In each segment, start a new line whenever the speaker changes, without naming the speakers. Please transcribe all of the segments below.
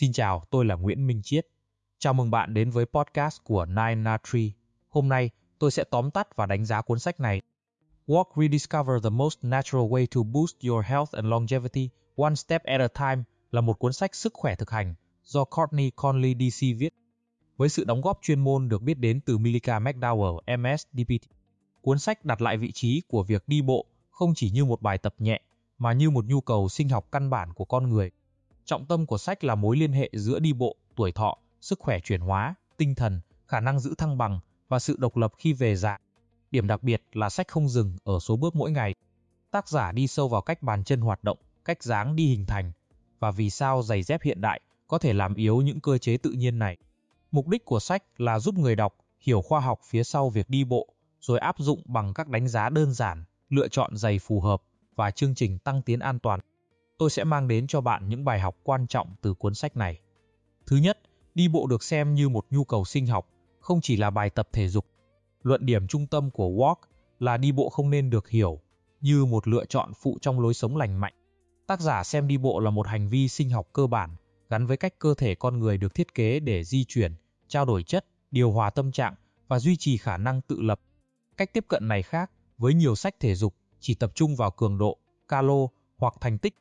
Xin chào, tôi là Nguyễn Minh Chiết. Chào mừng bạn đến với podcast của Nine Na Tree. Hôm nay, tôi sẽ tóm tắt và đánh giá cuốn sách này. Walk Rediscover the Most Natural Way to Boost Your Health and Longevity, One Step at a Time là một cuốn sách sức khỏe thực hành do Courtney Conley DC viết. Với sự đóng góp chuyên môn được biết đến từ Milica McDowell, MS, DPT. Cuốn sách đặt lại vị trí của việc đi bộ không chỉ như một bài tập nhẹ, mà như một nhu cầu sinh học căn bản của con người. Trọng tâm của sách là mối liên hệ giữa đi bộ, tuổi thọ, sức khỏe chuyển hóa, tinh thần, khả năng giữ thăng bằng và sự độc lập khi về già. Điểm đặc biệt là sách không dừng ở số bước mỗi ngày. Tác giả đi sâu vào cách bàn chân hoạt động, cách dáng đi hình thành và vì sao giày dép hiện đại có thể làm yếu những cơ chế tự nhiên này. Mục đích của sách là giúp người đọc hiểu khoa học phía sau việc đi bộ, rồi áp dụng bằng các đánh giá đơn giản, lựa chọn giày phù hợp và chương trình tăng tiến an toàn. Tôi sẽ mang đến cho bạn những bài học quan trọng từ cuốn sách này. Thứ nhất, đi bộ được xem như một nhu cầu sinh học, không chỉ là bài tập thể dục. Luận điểm trung tâm của Walk là đi bộ không nên được hiểu như một lựa chọn phụ trong lối sống lành mạnh. Tác giả xem đi bộ là một hành vi sinh học cơ bản, gắn với cách cơ thể con người được thiết kế để di chuyển, trao đổi chất, điều hòa tâm trạng và duy trì khả năng tự lập. Cách tiếp cận này khác với nhiều sách thể dục chỉ tập trung vào cường độ, calo hoặc thành tích.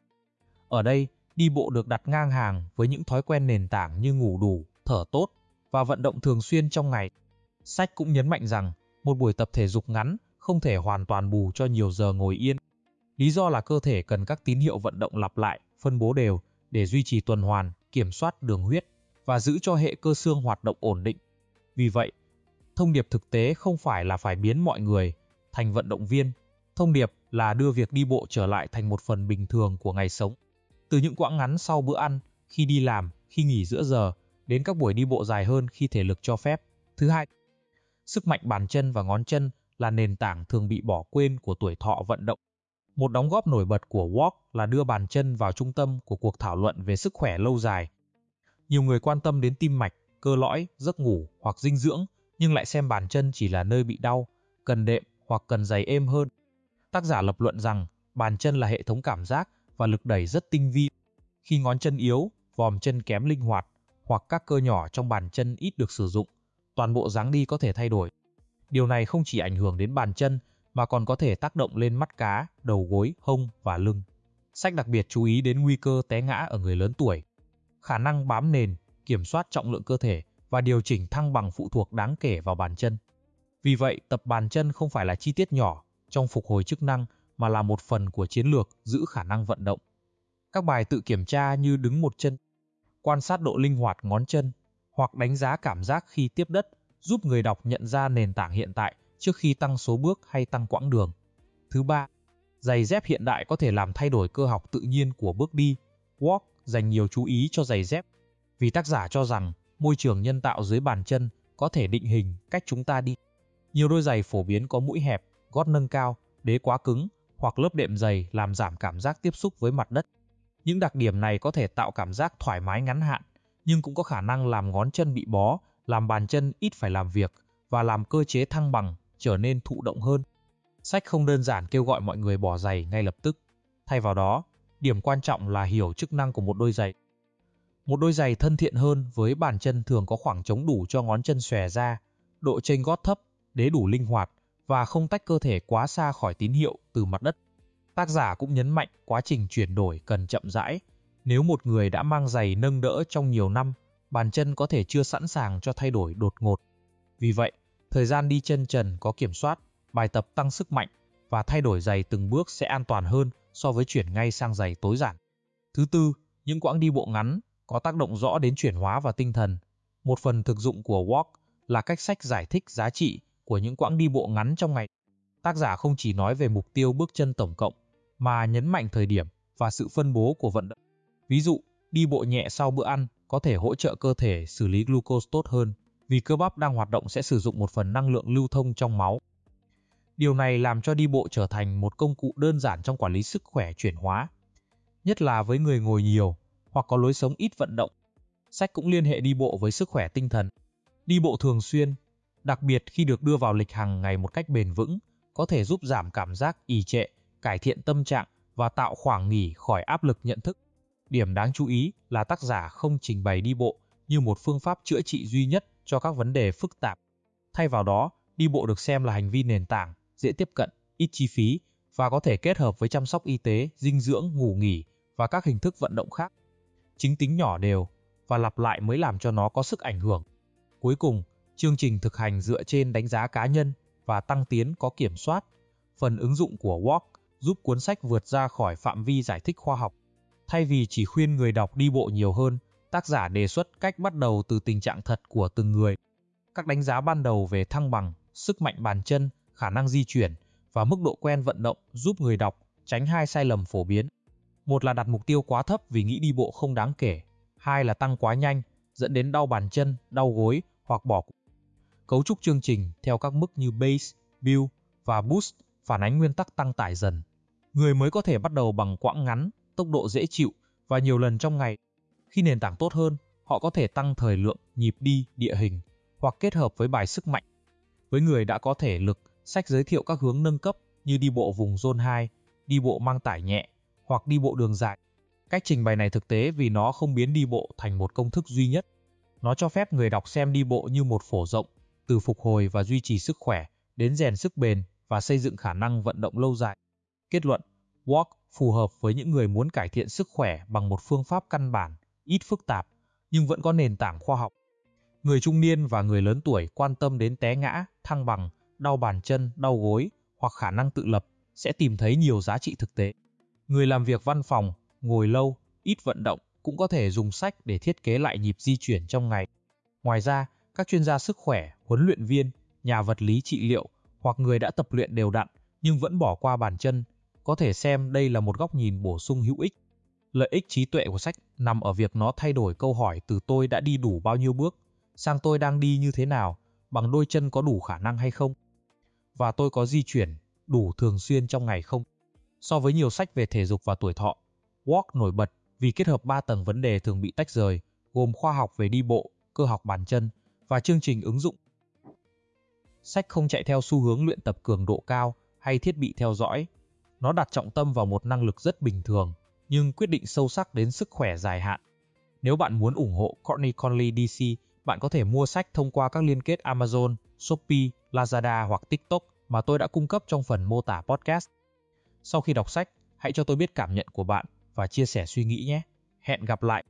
Ở đây, đi bộ được đặt ngang hàng với những thói quen nền tảng như ngủ đủ, thở tốt và vận động thường xuyên trong ngày. Sách cũng nhấn mạnh rằng, một buổi tập thể dục ngắn không thể hoàn toàn bù cho nhiều giờ ngồi yên. Lý do là cơ thể cần các tín hiệu vận động lặp lại, phân bố đều để duy trì tuần hoàn, kiểm soát đường huyết và giữ cho hệ cơ xương hoạt động ổn định. Vì vậy, thông điệp thực tế không phải là phải biến mọi người thành vận động viên. Thông điệp là đưa việc đi bộ trở lại thành một phần bình thường của ngày sống. Từ những quãng ngắn sau bữa ăn, khi đi làm, khi nghỉ giữa giờ, đến các buổi đi bộ dài hơn khi thể lực cho phép. Thứ hai, sức mạnh bàn chân và ngón chân là nền tảng thường bị bỏ quên của tuổi thọ vận động. Một đóng góp nổi bật của Walk là đưa bàn chân vào trung tâm của cuộc thảo luận về sức khỏe lâu dài. Nhiều người quan tâm đến tim mạch, cơ lõi, giấc ngủ hoặc dinh dưỡng, nhưng lại xem bàn chân chỉ là nơi bị đau, cần đệm hoặc cần giày êm hơn. Tác giả lập luận rằng bàn chân là hệ thống cảm giác và lực đẩy rất tinh vi. Khi ngón chân yếu, vòm chân kém linh hoạt hoặc các cơ nhỏ trong bàn chân ít được sử dụng, toàn bộ dáng đi có thể thay đổi. Điều này không chỉ ảnh hưởng đến bàn chân mà còn có thể tác động lên mắt cá, đầu gối, hông và lưng. Sách đặc biệt chú ý đến nguy cơ té ngã ở người lớn tuổi. Khả năng bám nền, kiểm soát trọng lượng cơ thể và điều chỉnh thăng bằng phụ thuộc đáng kể vào bàn chân. Vì vậy, tập bàn chân không phải là chi tiết nhỏ trong phục hồi chức năng mà là một phần của chiến lược giữ khả năng vận động. Các bài tự kiểm tra như đứng một chân, quan sát độ linh hoạt ngón chân hoặc đánh giá cảm giác khi tiếp đất giúp người đọc nhận ra nền tảng hiện tại trước khi tăng số bước hay tăng quãng đường. Thứ ba, giày dép hiện đại có thể làm thay đổi cơ học tự nhiên của bước đi. Walk dành nhiều chú ý cho giày dép vì tác giả cho rằng môi trường nhân tạo dưới bàn chân có thể định hình cách chúng ta đi. Nhiều đôi giày phổ biến có mũi hẹp, gót nâng cao, đế quá cứng hoặc lớp đệm dày làm giảm cảm giác tiếp xúc với mặt đất. Những đặc điểm này có thể tạo cảm giác thoải mái ngắn hạn, nhưng cũng có khả năng làm ngón chân bị bó, làm bàn chân ít phải làm việc và làm cơ chế thăng bằng trở nên thụ động hơn. Sách không đơn giản kêu gọi mọi người bỏ giày ngay lập tức. Thay vào đó, điểm quan trọng là hiểu chức năng của một đôi giày. Một đôi giày thân thiện hơn với bàn chân thường có khoảng trống đủ cho ngón chân xòe ra, độ chênh gót thấp, đế đủ linh hoạt và không tách cơ thể quá xa khỏi tín hiệu từ mặt đất. Tác giả cũng nhấn mạnh quá trình chuyển đổi cần chậm rãi. Nếu một người đã mang giày nâng đỡ trong nhiều năm, bàn chân có thể chưa sẵn sàng cho thay đổi đột ngột. Vì vậy, thời gian đi chân trần có kiểm soát, bài tập tăng sức mạnh và thay đổi giày từng bước sẽ an toàn hơn so với chuyển ngay sang giày tối giản. Thứ tư, những quãng đi bộ ngắn có tác động rõ đến chuyển hóa và tinh thần. Một phần thực dụng của Walk là cách sách giải thích giá trị của những quãng đi bộ ngắn trong ngày. Tác giả không chỉ nói về mục tiêu bước chân tổng cộng, mà nhấn mạnh thời điểm và sự phân bố của vận động. Ví dụ, đi bộ nhẹ sau bữa ăn có thể hỗ trợ cơ thể xử lý glucose tốt hơn, vì cơ bắp đang hoạt động sẽ sử dụng một phần năng lượng lưu thông trong máu. Điều này làm cho đi bộ trở thành một công cụ đơn giản trong quản lý sức khỏe chuyển hóa, nhất là với người ngồi nhiều hoặc có lối sống ít vận động. Sách cũng liên hệ đi bộ với sức khỏe tinh thần. Đi bộ thường xuyên, đặc biệt khi được đưa vào lịch hàng ngày một cách bền vững, có thể giúp giảm cảm giác ì trệ, cải thiện tâm trạng và tạo khoảng nghỉ khỏi áp lực nhận thức. Điểm đáng chú ý là tác giả không trình bày đi bộ như một phương pháp chữa trị duy nhất cho các vấn đề phức tạp. Thay vào đó, đi bộ được xem là hành vi nền tảng, dễ tiếp cận, ít chi phí và có thể kết hợp với chăm sóc y tế, dinh dưỡng, ngủ nghỉ và các hình thức vận động khác. Chính tính nhỏ đều và lặp lại mới làm cho nó có sức ảnh hưởng. Cuối cùng, chương trình thực hành dựa trên đánh giá cá nhân và tăng tiến có kiểm soát. Phần ứng dụng của Walk giúp cuốn sách vượt ra khỏi phạm vi giải thích khoa học. Thay vì chỉ khuyên người đọc đi bộ nhiều hơn, tác giả đề xuất cách bắt đầu từ tình trạng thật của từng người. Các đánh giá ban đầu về thăng bằng, sức mạnh bàn chân, khả năng di chuyển và mức độ quen vận động giúp người đọc tránh hai sai lầm phổ biến. Một là đặt mục tiêu quá thấp vì nghĩ đi bộ không đáng kể. Hai là tăng quá nhanh, dẫn đến đau bàn chân, đau gối hoặc bỏ cuộc. Cấu trúc chương trình theo các mức như Base, Build và Boost phản ánh nguyên tắc tăng tải dần. Người mới có thể bắt đầu bằng quãng ngắn, tốc độ dễ chịu và nhiều lần trong ngày. Khi nền tảng tốt hơn, họ có thể tăng thời lượng, nhịp đi, địa hình hoặc kết hợp với bài sức mạnh. Với người đã có thể lực, sách giới thiệu các hướng nâng cấp như đi bộ vùng Zone 2, đi bộ mang tải nhẹ hoặc đi bộ đường dài. Cách trình bày này thực tế vì nó không biến đi bộ thành một công thức duy nhất. Nó cho phép người đọc xem đi bộ như một phổ rộng, từ phục hồi và duy trì sức khỏe đến rèn sức bền và xây dựng khả năng vận động lâu dài. Kết luận, Walk phù hợp với những người muốn cải thiện sức khỏe bằng một phương pháp căn bản, ít phức tạp, nhưng vẫn có nền tảng khoa học. Người trung niên và người lớn tuổi quan tâm đến té ngã, thăng bằng, đau bàn chân, đau gối hoặc khả năng tự lập sẽ tìm thấy nhiều giá trị thực tế. Người làm việc văn phòng, ngồi lâu, ít vận động cũng có thể dùng sách để thiết kế lại nhịp di chuyển trong ngày. Ngoài ra, các chuyên gia sức khỏe, huấn luyện viên, nhà vật lý trị liệu hoặc người đã tập luyện đều đặn nhưng vẫn bỏ qua bàn chân có thể xem đây là một góc nhìn bổ sung hữu ích. Lợi ích trí tuệ của sách nằm ở việc nó thay đổi câu hỏi từ tôi đã đi đủ bao nhiêu bước sang tôi đang đi như thế nào, bằng đôi chân có đủ khả năng hay không, và tôi có di chuyển đủ thường xuyên trong ngày không. So với nhiều sách về thể dục và tuổi thọ, Walk nổi bật vì kết hợp 3 tầng vấn đề thường bị tách rời, gồm khoa học về đi bộ, cơ học bàn chân và chương trình ứng dụng. Sách không chạy theo xu hướng luyện tập cường độ cao hay thiết bị theo dõi. Nó đặt trọng tâm vào một năng lực rất bình thường, nhưng quyết định sâu sắc đến sức khỏe dài hạn. Nếu bạn muốn ủng hộ Courtney Conley DC, bạn có thể mua sách thông qua các liên kết Amazon, Shopee, Lazada hoặc TikTok mà tôi đã cung cấp trong phần mô tả podcast. Sau khi đọc sách, hãy cho tôi biết cảm nhận của bạn và chia sẻ suy nghĩ nhé. Hẹn gặp lại!